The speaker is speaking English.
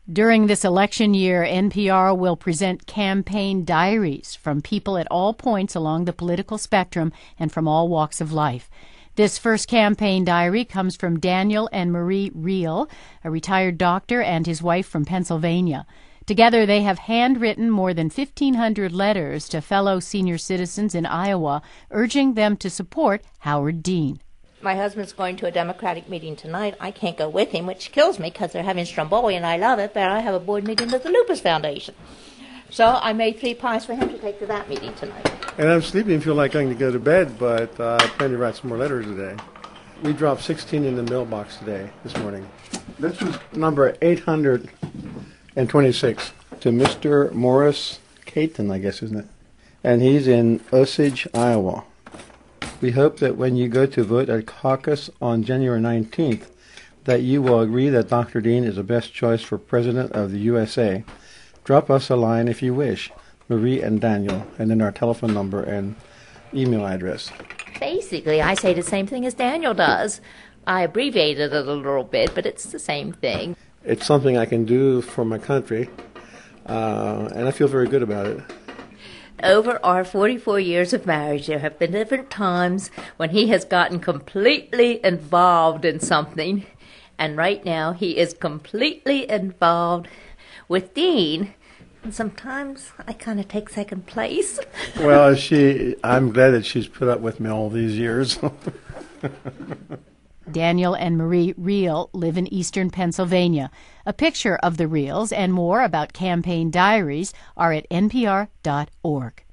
During this election year, NPR will present campaign diaries from people at all points along the political spectrum and from all walks of life. This first campaign diary comes from Daniel and Marie Riehl, a retired doctor and his wife from Pennsylvania. Together, they have handwritten more than 1,500 letters to fellow senior citizens in Iowa, urging them to support Howard Dean. My husband's going to a Democratic meeting tonight. I can't go with him, which kills me because they're having Stromboli, and I love it, but I have a board meeting with the Lupus Foundation. So I made 3 pies for him to take to that meeting tonight. And I'm sleepy and feel like I'm going to go to bed, but I plan to write some more letters today. We dropped 16 in the mailbox today, this morning. This is number 826 to Mr. Morris Caton, I guess, isn't it? And he's in Osage, Iowa. We hope that when you go to vote at caucus on January 19th, that you will agree that Dr. Dean is the best choice for President of the USA. Drop us a line if you wish, Marie and Daniel, and then our telephone number and email address. Basically, I say the same thing as Daniel does. I abbreviated it a little bit, but it's the same thing. It's something I can do for my country, and I feel very good about it. Over our 44 years of marriage, there have been different times when he has gotten completely involved in something, and right now he is completely involved with Dean, and sometimes I kind of take second place. Well, I'm glad that she's put up with me all these years. Daniel and Marie Riehl live in eastern Pennsylvania. A picture of the Riehls and more about campaign diaries are at npr.org.